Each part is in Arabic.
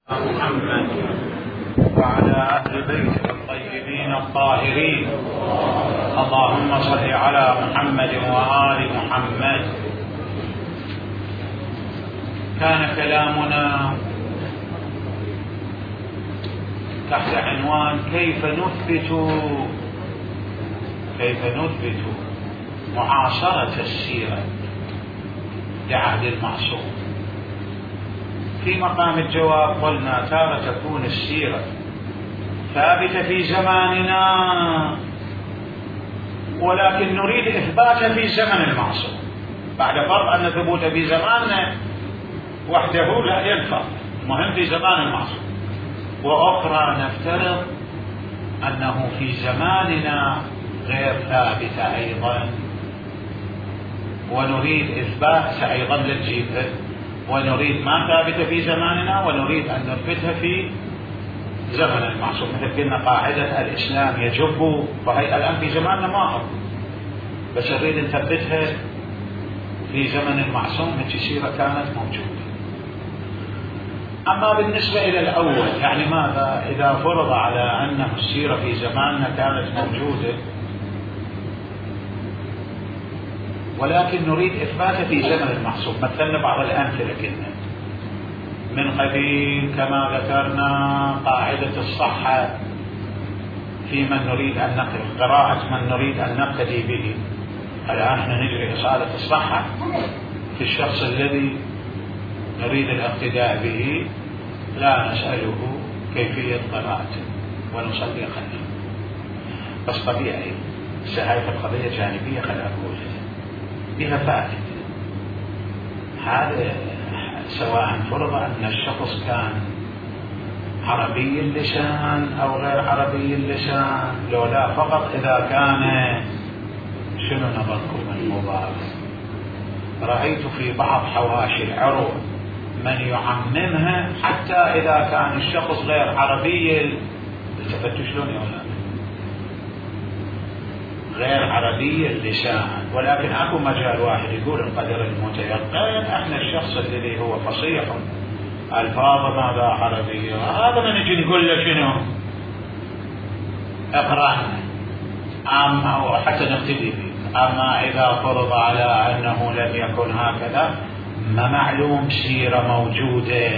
محمد وعلى أهل بيته الطيبين الطاهرين. اللهم صل على محمد وآل محمد. كان كلامنا تحت عنوان كيف نثبت معاصرة السيرة لعهد المعصوم. في مقام الجواب قلنا تارة تكون السيرة ثابتة في زماننا، ولكن نريد إثباتها في زمن المعصوم، بعد فرض أن ثبوت في زماننا وحده لا ينفع، مهم في زمان المعصوم. وأخرى نفترض أنه في زماننا غير ثابتة أيضا، ونريد إثباتها أيضا للجيبة، ونريد ما ثابتة في زماننا ونريد أن نثبتها في زمن المعصوم. مثل قلنا قاعدة الإسلام يجب، وهي الآن في زماننا ما هو، بس نريد نثبتها في زمن المعصوم من سيرة كانت موجودة. أما بالنسبة إلى الأول، يعني ماذا إذا فرض على أنه السيرة في زماننا كانت موجودة ولكن نريد إثباتها في زمن المعصوم؟ مثلنا بعض الأمثلة كنا من قبيل كما ذكرنا قاعدة الصحة في من نريد أن نقرأ، قراءة من نريد أن نقتدي به. الآن احنا نجري إصالة الصحة في الشخص الذي نريد الاقتداء به، لا نسأله كيفية قراءته ونصلي خلفه. بس طبيعي هذه القضية جانبية، خلينا نقول بها فائدة. هذا سواء فرض أن الشخص كان عربي اللسان أو غير عربي اللسان، لو لا فقط إذا كان شنو نظركم المضاف. رأيت في بعض حواشي العروض من يعممها حتى إذا كان الشخص غير عربي، التفتوا شلون يا أولاد، غير عربي اللسان، ولكن اكو مجال واحد يقول القدر المتيقن احنا الشخص الذي هو فصيح الفاظ ماذا عربية، هذا من نجي نقول له شنو اقرأنا اما حتى نقتدي به. اما اذا فرض على انه لم يكن هكذا، ما معلوم سيرة موجودة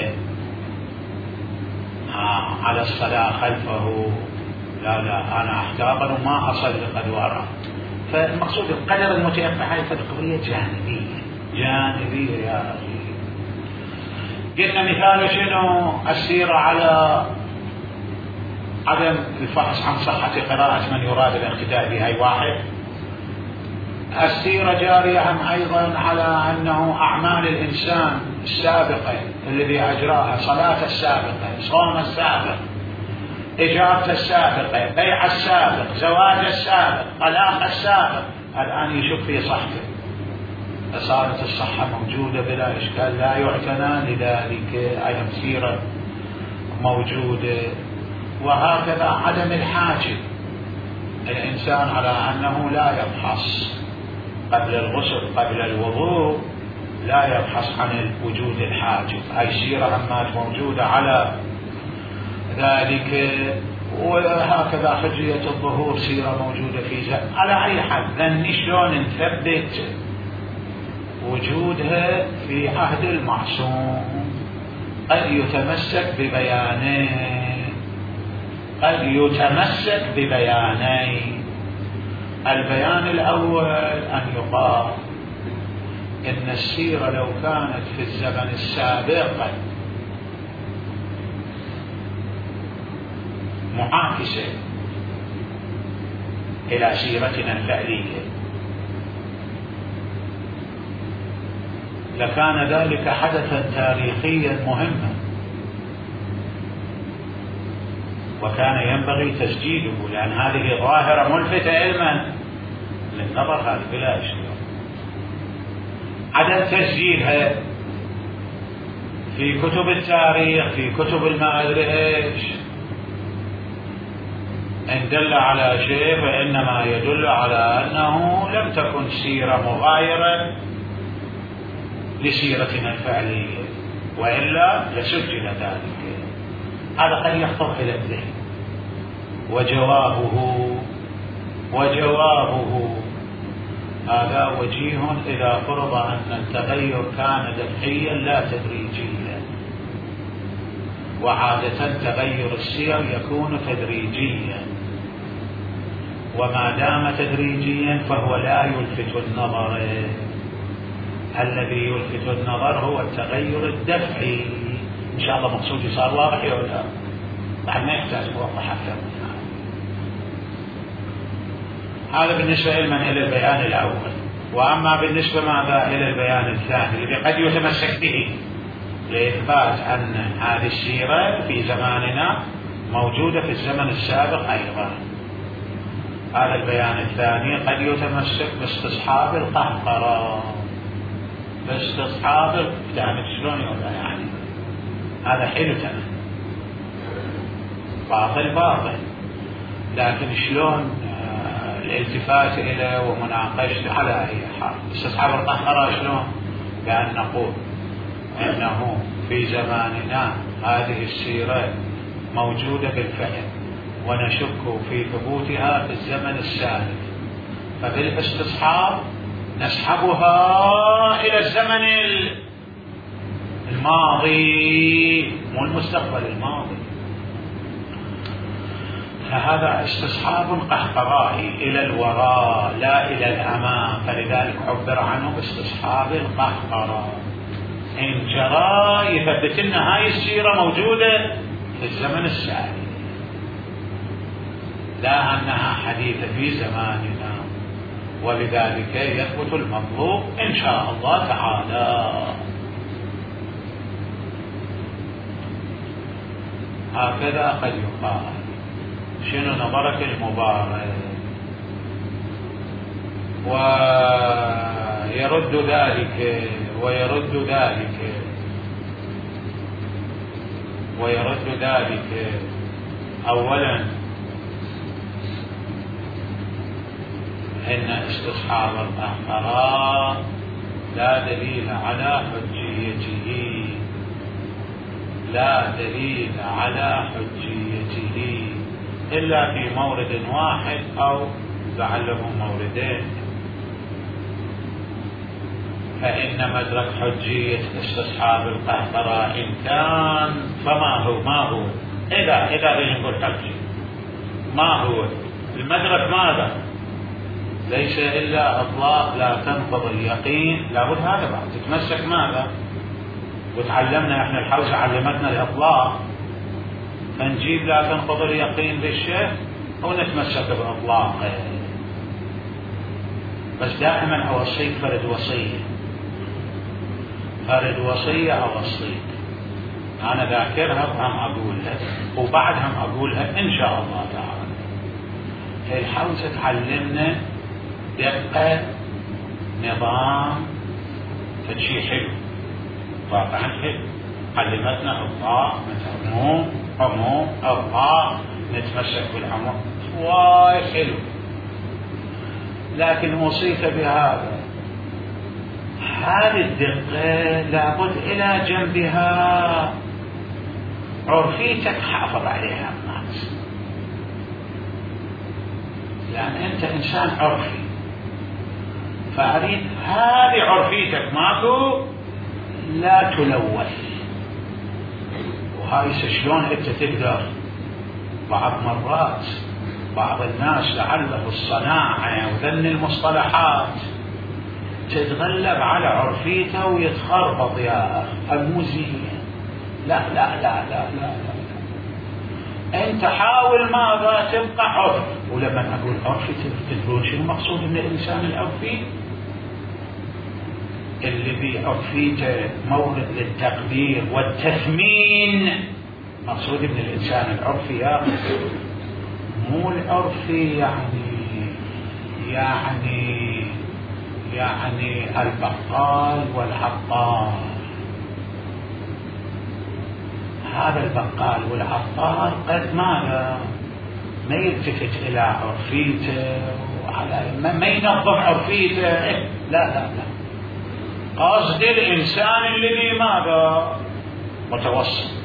على الصلاة خلفه، لا أنا أحتاط وما أصلي قد وراء. فالمقصود القدر المتيقن هذه قضية جانبية يا أخي. قلنا مثال شنو السيرة على عدم الفحص عن صحة قراءة من يراد الاقتداء بها. واحد، السيرة جارية أيضا على أنه أعمال الإنسان السابقة الذي أجراها، صلاة السابقة، صوم السابق، إجابة السابقة، بيع السابق، زواج السابق، طلاق السابق، الآن يشك في صحته. أصالة الصحة موجودة بلا إشكال، لا يعتنى لذلك، أي سيرة موجودة. وهكذا عدم الحاجب، الإنسان على أنه لا يبحث قبل الغسل قبل الوضوء، لا يبحث عن وجود الحاجب، أي سيرة أما موجودة على ذلك. وهكذا حجية الظهور سيرة موجودة في زمن. على أي حال لن شلون نثبت وجودها في عهد المعصوم؟ قد يتمسك ببيانين. البيان الأول أن يقال إن السيرة لو كانت في الزمن السابق معاكسة إلى سيرتنا الفعلية لكان ذلك حدثا تاريخيا مهما، وكان ينبغي تسجيله، لأن هذه ظاهرة ملفتة علما للنظر، هذه بلا إشكال. عدم تسجيلها في كتب التاريخ، في كتب ما أدري إيش، إن دل على شيء فإنما يدل على أنه لم تكن سيرة مغايرة لسيرتنا الفعلية. وإلا لسجل ذلك. هذا قد يخطر إلى الذهن. وجوابه هذا وجيه إذا فرض أن التغير كان دفعيا لا تدريجيا، وعادة تغير السير يكون تدريجيا، وما دام تدريجيا فهو لا يلفت النظر. الذي يلفت النظر هو التغير الدفعي. إن شاء الله مقصودي صار واضح ولا لا؟ بعد ما يحتاج أوضح أكثر من هذا بالنسبة إلى البيان الأول. وأما بالنسبة ماذا إلى البيان الثاني الذي قد يتمسك به لإثبات أن هذه السيرة في زماننا موجودة في الزمن السابق أيضا. هذا البيان الثاني قد يتمسك باستصحاب القهقرة، باستصحاب شلون يقول يعني هذا حلو تمام، باطل، لكن شلون الالتفات إليه ومناقشته على أي حال. استصحاب القهقرة شلون؟ بأن نقول أنه في زماننا هذه السيرة موجودة بالفعل ونشك في ثبوتها في الزمن السابق، فبالاستصحاب نسحبها إلى الزمن الماضي مو المستقبل، الماضي. فهذا استصحاب قهقرائي إلى الوراء لا إلى الأمام، فلذلك عبر عنه باستصحاب القهقرة. إن جرى يثبت لنا هاي السيرة موجودة في الزمن السابق، لا أنها حديثة في زماننا، ولذلك يثبت المطلوب إن شاء الله تعالى. هكذا قد يقال. شنو نظرك المبارك؟ ويرد ذلك أولا إن استصحاب القهقرة لا دليل على حجيته إلا في مورد واحد أو لعله موردين. فإن مدرك حجية استصحاب القهقرة إن كان فما هو إذا نقول حجي ما هو المدرك؟ ماذا؟ ليس إلا إطلاق لا تنقض اليقين. لابد هذا بعد تتمسك ماذا؟ وتعلمنا احنا الحوزة علمتنا الإطلاق، فنجيب لا تنقض اليقين بالشيء ونتمسك بإطلاقه. بس دائما أوصيك فرد وصية أوصيك، أنا ذاكرها وهم أقولها وبعدهم أقولها إن شاء الله تعالى. الحوزة تعلمنا دقة، نظام، فشي حلو واقعا حلو. علمتنا الله مثل عموم الله، نتمسك بالعموم واي حلو. لكن وصيت بهذا، هذه الدقة لابد إلى جنبها عرفيتك حافظ عليها الناس، لأن أنت إنسان عرفي، فأريد هذه عرفيتك ماكو لا تلوث. وهاي شلون أنت تقدر بعض مرات بعض الناس لعله الصناعة وذن المصطلحات تتغلب على عرفيته ويتخربط يا الموزية. لا لا لا لا لا لا، أنت حاول ماذا تبقى عرف. ولما أقول عرفي تدرون شنو مقصود من الإنسان العرفي؟ اللي بعرفيته مورد للتقدير والتثمين. مقصود من الإنسان العرفي يا مو العرفي يعني البقال والعطار. هذا البقال والعطار قد ما يلتفت إلى عرفيته وعلى ما ينظم عرفيته. لا لا لا، قصد الإنسان الذي ماذا متوسط.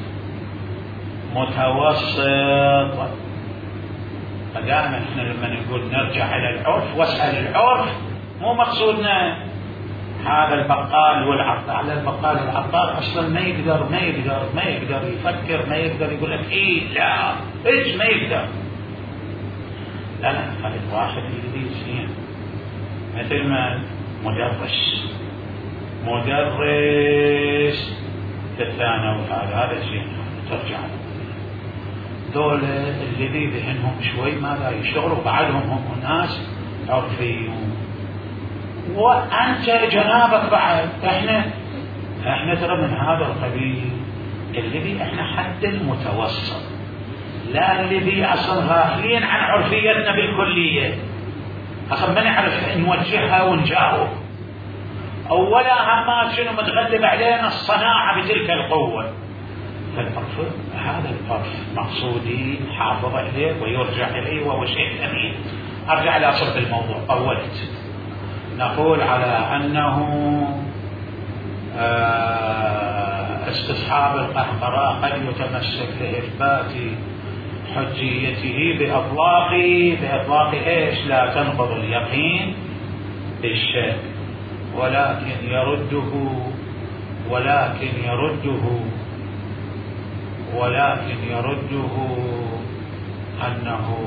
فدائما احنا لما نقول نرجع الى العرف واسال العرف، مو مقصودنا هذا البقال والعطار. البقال والعطار اصلا ما يقدر يفكر، ما يقدر يقول لك ايه لا ايش، ما يقدر. لا خلي الواحد يدري زين، مثل ما مدرس في الثانوي هذا زين ترجع له. دول اللي ذهنهم شوي ماذا يشتغلوا بعدهم هم ناس عرفيون، وأنت جنابك بعد. احنا ترى من هذا القبيل، الذي احنا حد المتوسط، لا الذي اصلا غافلين عن عرفيتنا بالكلية، اصلا ما نعرف نوجهها ونجاوب، اولا همات شنو متغلب علينا الصناعة بتلك القوة. فالعرف هذا العرف مقصودي حافظ عليه ويرجع اليه وهو شيء ثمين. ارجع الى صلب الموضوع. طولت. نقول على انه استصحاب القهقراء قد يتمسك لإثبات حجيته بإطلاق ايش؟ لا تنقض اليقين بالشك، ولكن يرده أنه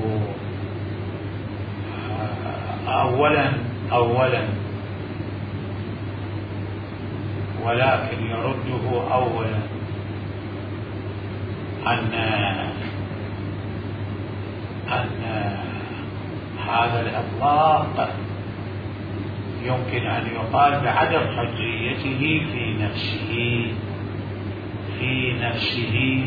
أولا أن هذا الإطلاق يمكن أن يقال بعدم حجيته في نفسه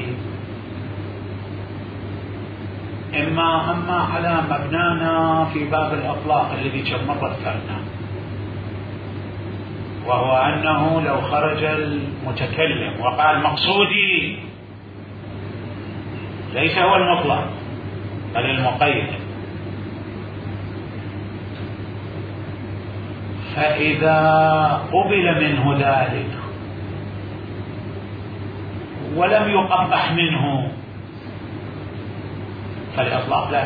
أما على مبنانا في باب الإطلاق الذي كم مرة ذكرناه، وهو أنه لو خرج المتكلم وقال مقصودي، ليس هو المطلق بل المقيد، فإذا قبل منه ذلك ولم يقبح منه فالإطلاق لا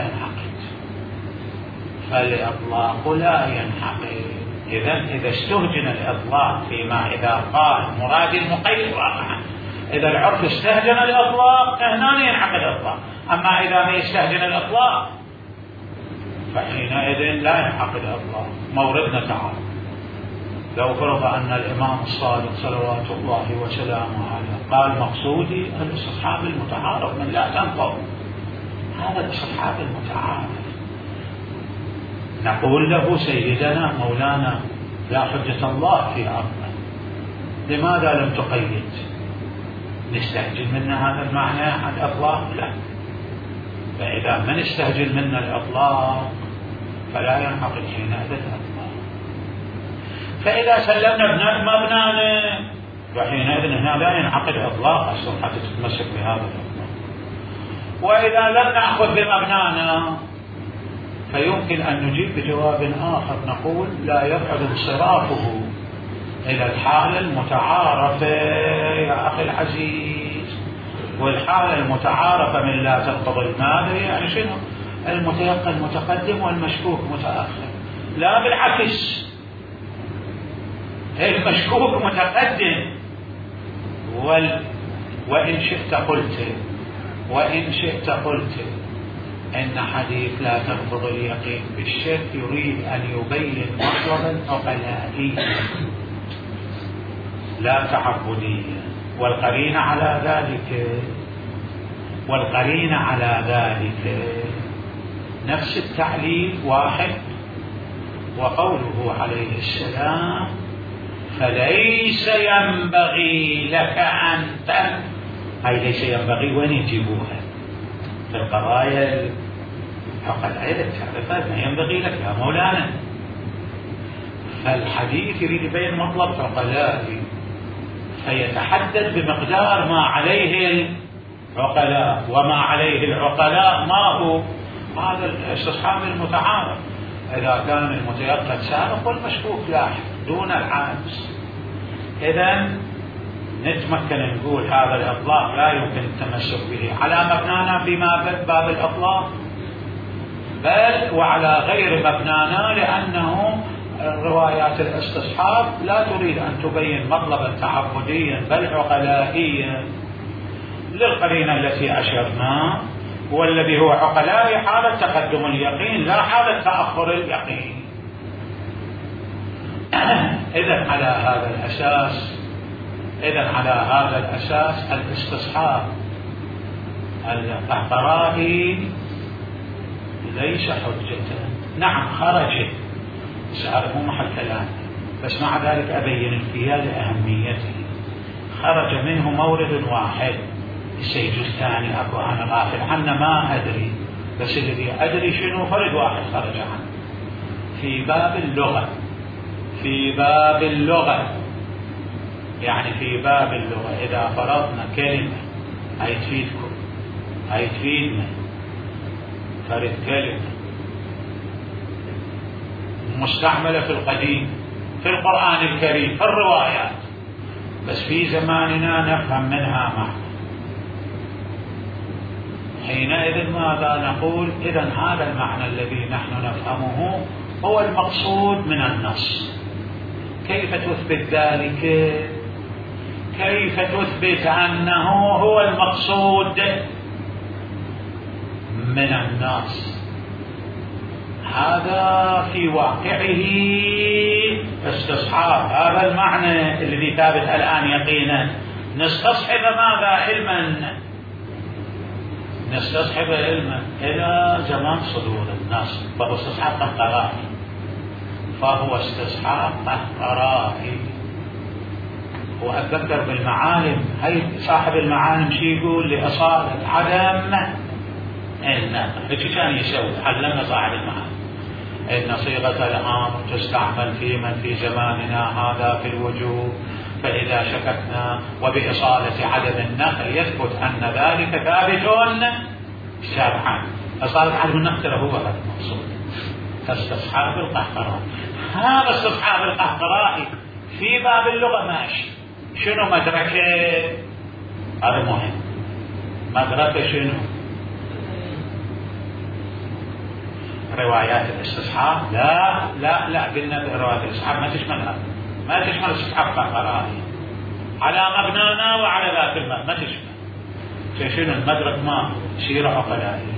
ينحقق. إذا استهجن الإطلاق فيما إذا قال مراد المقيد واقعا، إذا العرف استهجن الإطلاق هنا ينحقق الإطلاق. أما إذا ما يستهجن الإطلاق فحينئذ لا ينحقق الإطلاق. موردنا تعالى، لو فرض أن الإمام الصادق صلوات الله وسلامه عليه قال مقصودي الاستصحاب المتعارف من لا تنقض، هذا الاستصحاب المتعارف، نقول له سيدنا مولانا لا حجة الله في أرضه، لماذا لم تقيد؟ نستهجن منا هذا المعنى عن الإطلاق؟ لا. فإذا من استهجن منا الإطلاق فلا ينحقق حينئذ الإطلاق. فإذا سلمنا مبنانا وحينئذ هنا لا ينعقد إطلاق أصلا حتى تتمسك بهذا الإطلاق. وإذا لم نأخذ بمبنانا فيمكن أن نجيب بجواب آخر، نقول لا يبعد انصرافه إلى الحالة المتعارفة يا أخي العزيز. والحالة المتعارفة من لا تنقض الماذا يعني شنو؟ المتيقن متقدم والمشكوك متأخر. لا بالعكس، المشكوك متقدم. وإن شئت قلت إن حديث لا تنقض اليقين بالشك يريد أن يبين مطلبا عقلائيا لا تعبديا، والقرين على ذلك نفس التعليل واحد، وقوله عليه السلام فليس ينبغي لك أن أي ليس ينبغي، وين يجيبوها في القضايا العقلائية تعرفات ما ينبغي لك يا مولانا. فالحديث يريد يبين مطلب عقلائي فيتحدد بمقدار ما عليه العقلاء، وما عليه العقلاء ما هو هذا الاستصحاب المتعارف. إذا كان المتيقن سابق والمشكوك لاحق دون العكس، إذن نتمكن نقول هذا الإطلاق لا يمكن التمسك به على مبنانا فيما باب الإطلاق، بل وعلى غير مبنانا، لأنه روايات الاستصحاب لا تريد أن تبين مطلبا تعبديا بل عقلائيا للقرينة التي أشرنا، والذي هو عقلاء حالة تقدم اليقين لا حالة تأخر اليقين. إذن على هذا الأساس الاستصحاب القحطرائي ليس حجة. نعم خرج، هذا مو محل كلام، بس مع ذلك أبين الفيها لأهميته. خرج منه مورد واحد، السيد الثاني أكو أنا غافل عنه ما أدري، بس الذي أدري شنو فرد واحد خرج عنه في باب اللغة. يعني في باب اللغة إذا فرضنا كلمة هاي تفيدكم، هاي تفيدنا، فرد كلمة مستعملة في القديم في القرآن الكريم في الروايات، بس في زماننا نفهم منها معنى. حينئذ ماذا نقول؟ إذن هذا المعنى الذي نحن نفهمه هو المقصود من النص. كيف تثبت ذلك؟ كيف تثبت أنه هو المقصود من النص؟ هذا في واقعه استصحاب هذا المعنى الذي ثابت الآن يقينا. نستصحب ماذا؟ علما، نستصحب علما إلى زمان صدور النص، فهو استصحاب قهقرائي، فهو استصحاب قهقرائي. وأتذكر بالمعالم، هي صاحب المعالم شي يقول لأصالة عدم النقل، هيك كان يسوي، علمنا صاحب المعالم إن صيغة الأمر تستعمل في من في زماننا هذا في الوجوب، فإذا شككنا وبإصالة عدم النقل يثبت أن ذلك ثابت شرعا. إصالة عدم النقل هو هذا المقصود، استصحاب القهقرائي. هذا استصحاب القهقرائي في باب اللغة ماشي. شنو مدركه؟ هذا مهم. مدركه شنو؟ روايات الاستصحاب لا قلنا روايات الاستصحاب ما تشمل هذا، ما تشمل استصحاب قهقرائي على مبنانا وعلى ذاك المبنى، ما تشمل. شنو المدرك؟ ما سيرة عقلائية.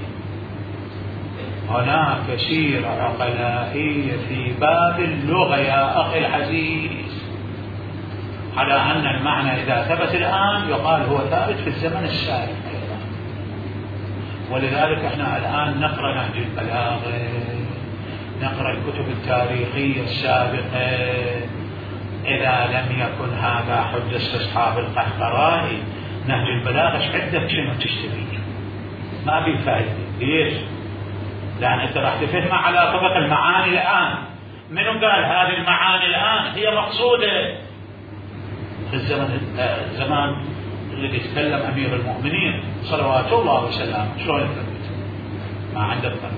هناك سيرة عقلائية في باب اللغة يا أخي العزيز، على أن المعنى إذا ثبت الآن يقال هو ثابت في الزمن السابق أيضا. ولذلك احنا الآن نقرأ نهج البلاغة، نقرأ الكتب التاريخية السابقة. إذا لم يكن هذا حجة استصحاب القهقرائي، نهج البلاغة عدة شنو تشتري ما في فائدة. ليش؟ لأن أنت راح تفهم على طبق المعاني الآن. منو قال هذه المعاني الآن هي مقصودة في الزمان الذي تكلم أمير المؤمنين صلوات الله وسلامه؟ شلون يثبت؟ ما عنده فرق.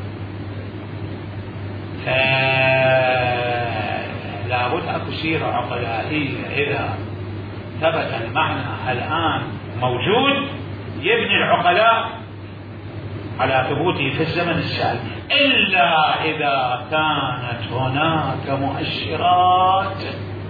لابد أكو سيرة عقلائية. إذا ثبت المعنى الآن موجود يبني العقلاء على ثبوته في الزمن السابق، إلا إذا كانت هناك مؤشرات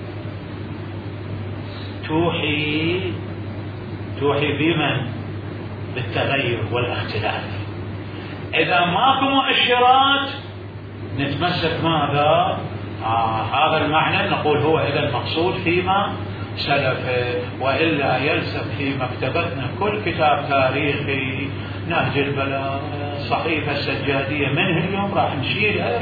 توحي بمن؟ بالتغير والاختلاف. إذا ماكو مؤشرات نتمسك ماذا؟ هذا المعنى نقول هو إذا المقصود فيما سلف، وإلا يلزم في مكتبتنا كل كتاب تاريخي، نهج البلاغة، صحيفة السجادية، منه اليوم راح نشيلها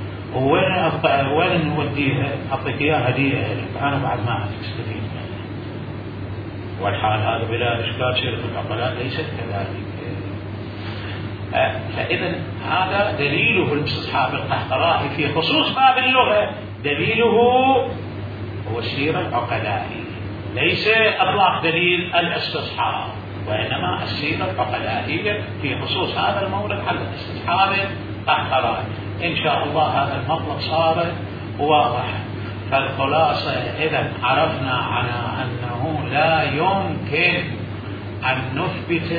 وين نوديها؟ أعطيك إياها هدية لك، أنا بعد ما أستفيد منها. والحال هذا بلا إشكال سيرة العقلاء ليست كذلك. فإذا هذا دليله الاستصحاب القهقرائي في خصوص باب اللغة، دليله هو السيرة العقلائي، ليس أطلاق دليل الاستصحاب، وإنما السيرة العقلائية في خصوص هذا المورد على الاستصحاب القهقرائي. إن شاء الله هذا المطلب صار واضح. فالخلاصة إذا عرفنا على أنه أنه لا يمكن أن نثبت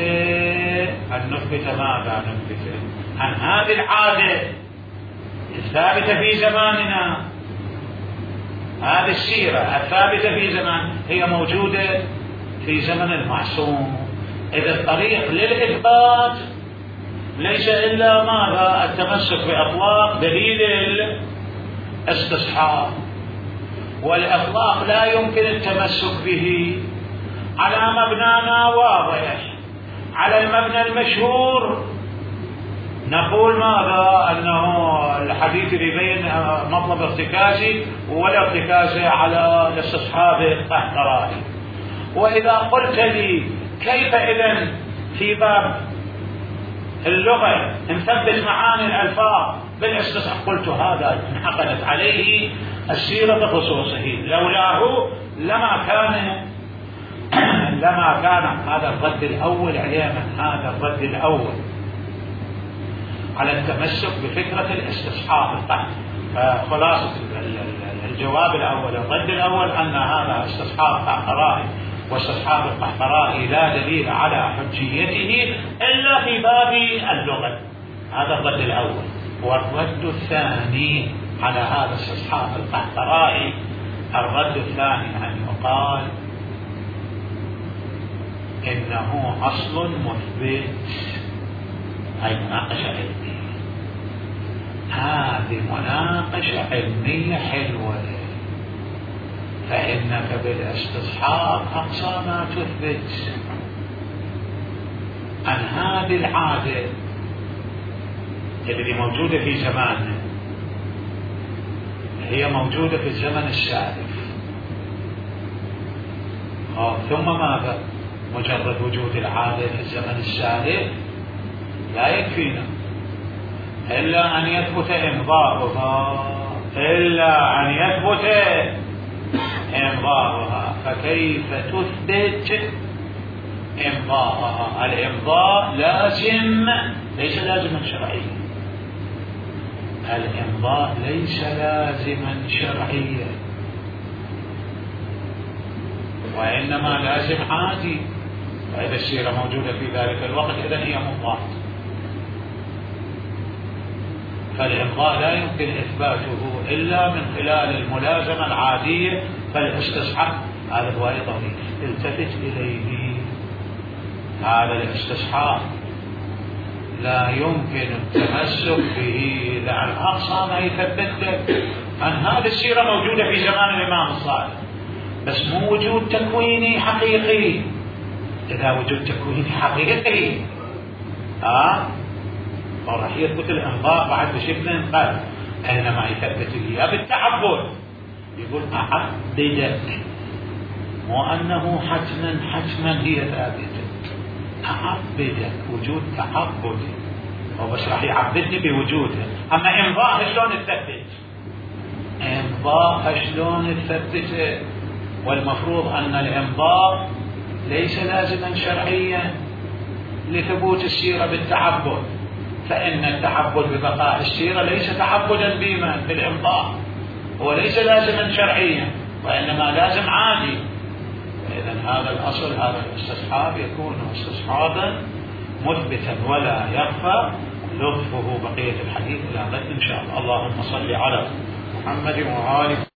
ماذا نثبت عن هذه العادة الثابتة في زماننا. هذه السيرة الثابتة في زمان هي موجودة في زمن المعصوم. إذا الطريق للإثبات ليس إلا ماذا؟ التمسك بأطلاق دليل الاستصحاب، والإطلاق لا يمكن التمسك به على مبنانا واضح، على المبنى المشهور نقول ماذا؟ أنه الحديث يبين مطلب ارتكازي ولا ارتكازي على الاستصحاب القحطراني. وإذا قلت لي كيف إذن في باب اللغة نثبت معاني الألفاظ بالاستصحاب، قلت هذا انعقدت عليه السيرة بخصوصه، لولاه لما كان هذا الرد الأول علينا، هذا الرد الأول على التمسك بفكرة الاستصحاب القحط. خلاصة الجواب الأول، الرد الأول أن هذا استصحاب قحطرائي، واستصحاب القحطرائي لا دليل على حجيته إلا في باب اللغة. هذا الرد الأول. والرد الثاني على هذا استصحاب القحطرائي، الرد الثاني أن يقال إنه أصل مثبت، هاي مناقشة علمية، هذه مناقشة علمية حلوة، فإنك بالاستصحاب أقصى ما تثبت عن هذه العادة التي موجودة في زماننا، هي موجودة في الزمن السابق. ثم ماذا؟ مجرد وجود العادة في الزمن السابق لا يكفينا إلا أن يثبت إمضاؤها. فكيف تثبت إمضاءها؟ الإمضاء لازم، ليس لازما شرعيا. الإمضاء ليس لازما شرعيا، وإنما لازم عادي. فإذا السيرة موجودة في ذلك الوقت إذن هي ممضاة. فالإمضاء لا يمكن إثباته إلا من خلال الملازمة العادية. فالاستصحاب هذا هو أيضا التفت إليه، هذا الاستصحاب لا يمكن التمسك به، لأن أقصى ما يثبت لك أن هذه السيرة موجودة في زمان الإمام الصادق، بس مو وجود تكويني حقيقي. إذا وجود تكويني حقيقي راح يثبت الإمضاء بعد بشكل قل. أينما يثبت لي بالتعبد، يقول أعبدك، مو أنه حتما هي ثابتة. أعبدك وجود تعبدي، وبس راح يعبدني بوجوده. أما إمضاء شلون تثبت؟ إمضاء شلون تثبته؟ والمفروض أن الإمضاء ليس لازما شرعيا لثبوت السيرة بالتعبد، فإن التعبد ببقاء السيرة ليس تعبدا بما في الإمضاء، هو ليس لازما شرعيا وإنما لازم عادي. إذن هذا الأصل، هذا الاستصحاب يكون استصحابا مثبتا ولا يخفى لطفه. بقية الحديث إلى غد إن شاء الله. اللهم صل على محمد وآله